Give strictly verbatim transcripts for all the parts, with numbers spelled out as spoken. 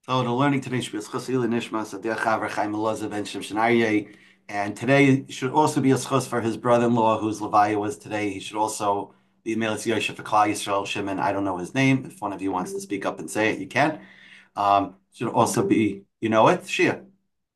So the learning today should be Schos Ili Nishmas Adeh Chaver Chaim Elazar ben Shimshon Aryeh, and today should also be a schos for his brother-in-law, whose levaya was today. He should also be Meretz Yosef for Klal Yisrael Shimon. I don't know his name. If one of you wants to speak up and say it, you can. Um, should also be, you know it, Shia.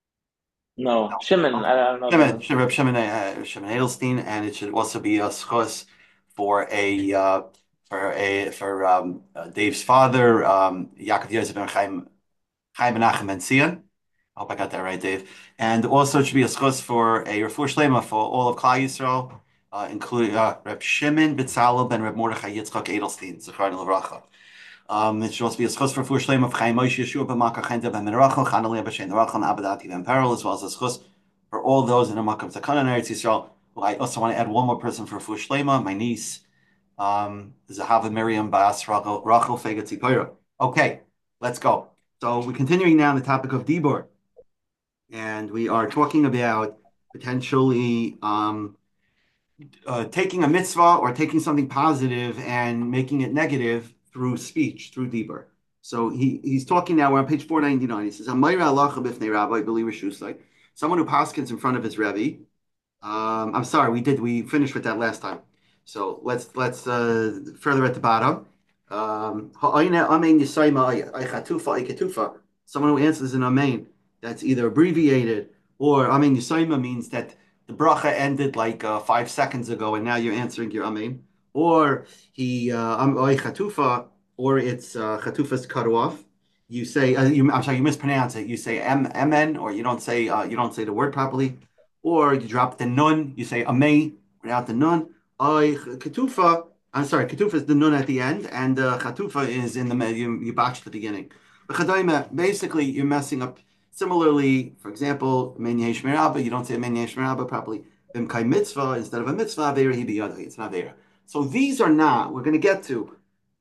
No, Shimon. I, I don't know Shimon, the. Shimon, Shimon, uh, Shimon Edelstein, and it should also be a schos for a uh, for a for um, uh, Dave's father, um, Yaakov Yosef ben Chaim Chaim Menachem ben Zion. I hope I got that right, Dave. And also, it should be a schos for a refuah shlema for all of Klal Yisrael, uh, including uh, Reb Shimon Bitzalel ben Reb Mordechai Yitzchak Edelstein, Zechron Levracha. Um, it should also be a schos for refuah shlema of Chaim Moshe Yeshua ben Makar Chenta ben Menarachel, Chanalei b'Shem Nerachel, Abadati ben Perel, as well as a schos for all those in the Makam Takana in Eretz Yisrael. Well, I also want to add one more person for refuah shlema, my niece, um, Zahava Miriam Bas Rachel Rachel Fega Tzipora. Okay, let's go. So we're continuing now on the topic of Dibur, and we are talking about potentially um, uh, taking a mitzvah or taking something positive and making it negative through speech, through Dibur. So he, he's talking now, we're on page four ninety-nine. He says, "Amayra halacha b'fnei rabbi b'li rishusai," someone who paskins in front of his rebbe. Um, I'm sorry, we did we finished with that last time. So let's let's uh, further at the bottom. Um, ha'ayna amen yisayma ay chatufa ay ketufa. Someone who answers an amen that's either abbreviated or amen yisayma means that the bracha ended like uh, five seconds ago and now you're answering your amen. Or he uh, am ay chatufa, or it's uh, chatufa's cut off. You say uh, you, I'm sorry, you mispronounce it. You say m mn, or you don't say uh, you don't say the word properly, or you drop the nun, you say amay without the nun. I ketufa, I'm sorry, ketufa is the nun at the end, and uh, chatufa is in the middle. You, you botched the beginning. But chadaima, basically, you're messing up. Similarly, for example, men yesh merabah, you don't say men yesh merabah properly. Bimkai mitzvah, instead of a mitzvah, avera he biyadai. It's not avera. So these are not, we're going to get to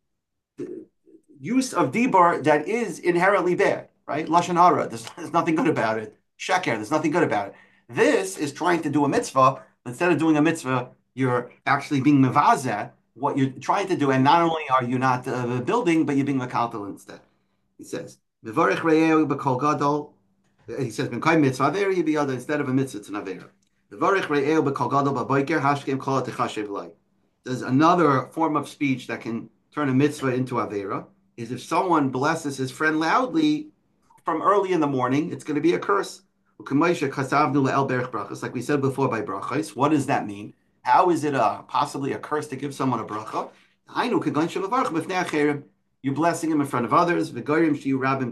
use of dibur that is inherently bad, right? Lashon hara, there's, there's nothing good about it. Sheker, there's nothing good about it. This is trying to do a mitzvah. Instead of doing a mitzvah, you're actually being mevazeh, what you're trying to do. And not only are you not uh, building, but you're being mekaltel instead. He says, "Mevarich re'eu b'kol gadol." He says, "B'nkay mitzvah avera biyada," instead of a mitzvah, it's an avera. Mevarich re'eu b'kol gadol b'boiker hashkem kol techashev lai. There's another form of speech that can turn a mitzvah into avera. Is if someone blesses his friend loudly from early in the morning, it's going to be a curse. Like we said before by brachos, what does that mean? How is it a, possibly a curse to give someone a bracha? You're blessing him in front of others, and you're going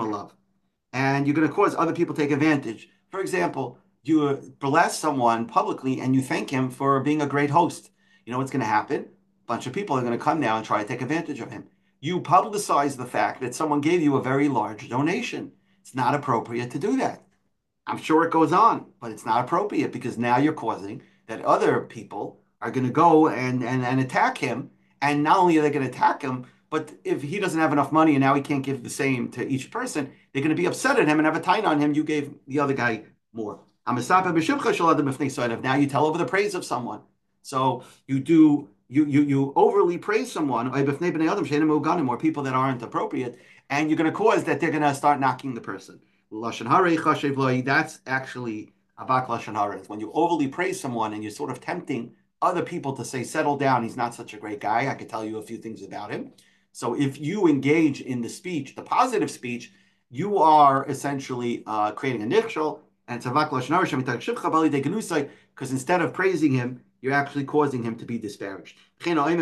to cause other people to take advantage. For example, you bless someone publicly and you thank him for being a great host. You know what's going to happen? A bunch of people are going to come now and try to take advantage of him. You publicize the fact that someone gave you a very large donation. It's not appropriate to do that. I'm sure it goes on, but it's not appropriate because now you're causing that other people are going to go and, and, and attack him. And not only are they going to attack him, but if he doesn't have enough money and now he can't give the same to each person, they're going to be upset at him and have a tie on him. You gave the other guy more. Now you tell over the praise of someone. So you do you you you overly praise someone, or people that aren't appropriate, and you're going to cause that they're going to start knocking the person. Lashon hara chashev loy. That's actually abak lashon hara. When you overly praise someone and you're sort of tempting other people to say, "Settle down. He's not such a great guy. I could tell you a few things about him." So if you engage in the speech, the positive speech, you are essentially uh, creating a nichshol, and it's abak lashon hara because instead of praising him, you're actually causing him to be disparaged. You're going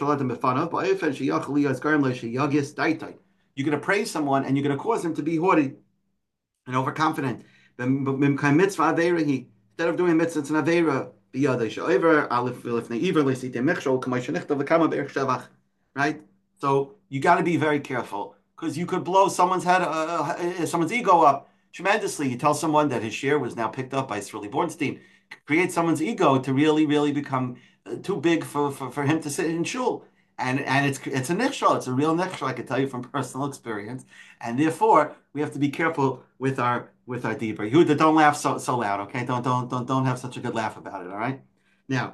to praise someone and you're going to cause him to be haughty and overconfident. Instead of doing mitzvah, it's an aveira. Right? So you got to be very careful because you could blow someone's head, uh, uh, someone's ego up tremendously. You tell someone that his share was now picked up by Srili Bornstein, create someone's ego to really, really become uh, too big for, for, for him to sit in shul. And and it's it's a nichshol, it's a real nichshol, I can tell you from personal experience. And therefore, we have to be careful with our with our dibur. Yehuda, don't laugh so so loud, okay? Don't don't don't don't have such a good laugh about it, all right? Now,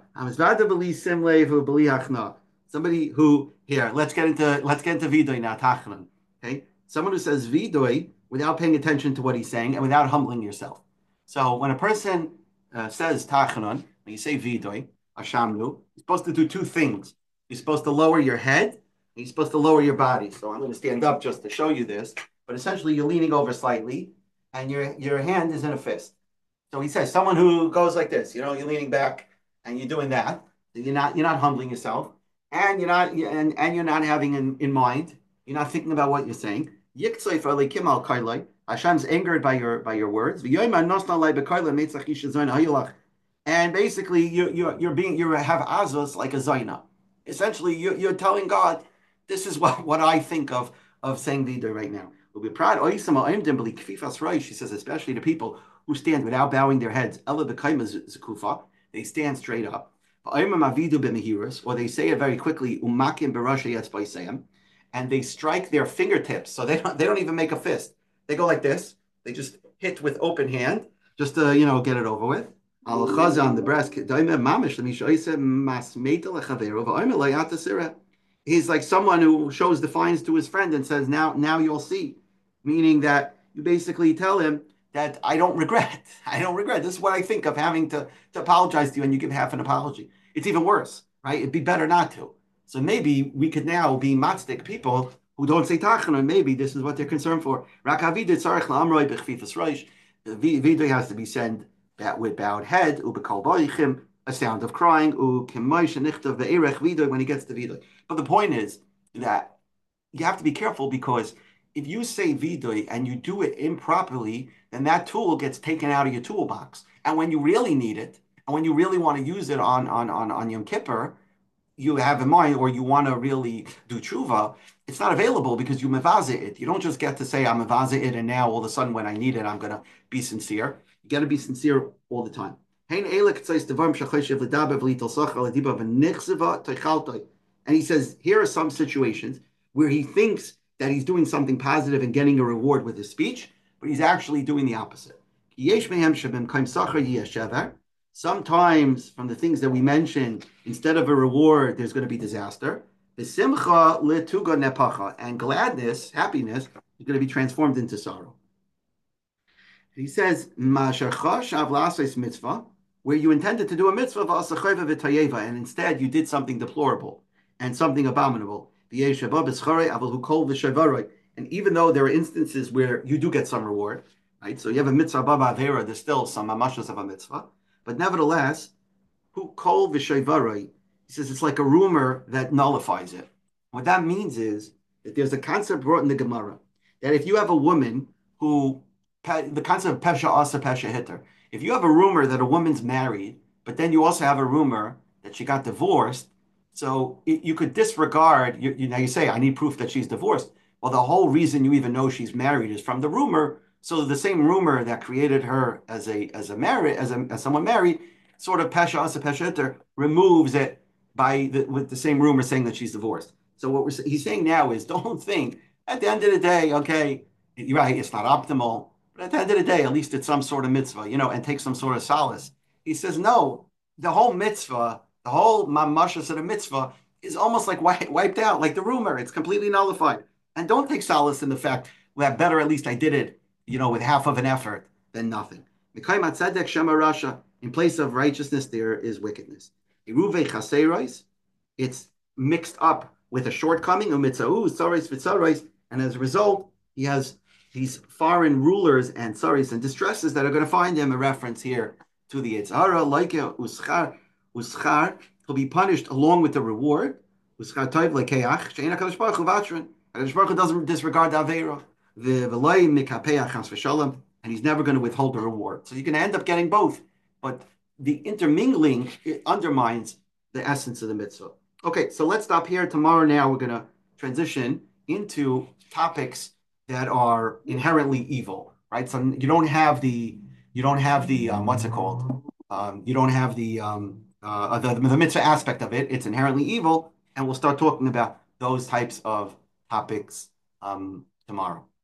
somebody who here, let's get into let's get into vidoy now, tachlan. Okay? someone who says vidui without paying attention to what he's saying and without humbling yourself. So when a person uh, says tachanon, when you say vidui, ashamnu, you're supposed to do two things. You're supposed to lower your head, and you're supposed to lower your body. So I'm going to stand up just to show you this, but essentially you're leaning over slightly, and your your hand is in a fist. So he says someone who goes like this, you know, you're leaning back and you're doing that. You're not you're not humbling yourself, and you're not and, and you're not having in, in mind. You're not thinking about what you're saying. Hashem's angered by your by your words. And basically, you you you're being you have azos like a zaina. Essentially, you you're telling God, this is what, what I think of of saying the right now. She says, especially to people who stand without bowing their heads. They stand straight up. Or they say it very quickly, and they strike their fingertips. So they don't they don't even make a fist. They go like this. They just hit with open hand, just to you know get it over with. Al chazan the breast. He's like someone who shows defiance to his friend and says, "Now, now you'll see," meaning that you basically tell him that I don't regret. I don't regret. This is what I think of having to, to apologize to you, and you give half an apology. It's even worse, right? It'd be better not to. So maybe we could now be matzik people who don't say tachan, and maybe this is what they're concerned for. Vidui has to be said with bowed head, a sound of crying, when he gets to vidui. But the point is that you have to be careful because if you say vidui and you do it improperly, then that tool gets taken out of your toolbox. And when you really need it, and when you really want to use it on on on, on Yom Kippur, you have in mind, or you want to really do tshuva, it's not available because you mevaze it. You don't just get to say I'm mevaze it, and now all of a sudden when I need it, I'm going to be sincere. You got to be sincere all the time. And he says, here are some situations where he thinks that he's doing something positive and getting a reward with his speech, but he's actually doing the opposite. Sometimes from the things that we mentioned, instead of a reward, there's going to be disaster. And gladness, happiness, is going to be transformed into sorrow. He says, mitzvah, where you intended to do a mitzvah, and instead you did something deplorable and something abominable. And even though there are instances where you do get some reward, right? So you have a mitzvah baba avera, there's still some mamashas of a mitzvah. But nevertheless, who kol v'shayvaroi, he says it's like a rumor that nullifies it. What that means is that there's a concept brought in the Gemara that if you have a woman who, the concept of pesha asa pesha hitter, if you have a rumor that a woman's married, but then you also have a rumor that she got divorced, so it, you could disregard, you, you, now you say, I need proof that she's divorced. Well, the whole reason you even know she's married is from the rumor. So the same rumor that created her as a as a married as a as someone married, sort of pesha asa pesha hitter, removes it by the, with the same rumor saying that she's divorced. So what we're, he's saying now is don't think at the end of the day, okay, you're right, it's not optimal, but at the end of the day, at least it's some sort of mitzvah, you know, and take some sort of solace. He says, no, the whole mitzvah, the whole mamashas of the mitzvah is almost like wiped out, like the rumor. It's completely nullified. And don't take solace in the fact that better, at least I did it, you know, with half of an effort than nothing. In place of righteousness, there is wickedness. It's mixed up with a shortcoming, and as a result, he has these foreign rulers and tsaris and distresses that are going to find him a reference here to the Yitzhara, like uschar, uschar, he'll be punished along with the reward. Uschar toiv lekeach, she'ena kadosh baruch hu vatrin. Kadosh baruch hu doesn't disregard the aveira. The v'loi mikapeach chas v'shalom, and he's never going to withhold the reward. So you're going to end up getting both, but the intermingling it undermines the essence of the mitzvah. Okay, so let's stop here. Tomorrow now we're going to transition into topics that are inherently evil, right? So you don't have the, you don't have the, um, what's it called? Um, you don't have the, um, uh, the, the mitzvah aspect of it. It's inherently evil. And we'll start talking about those types of topics um, tomorrow.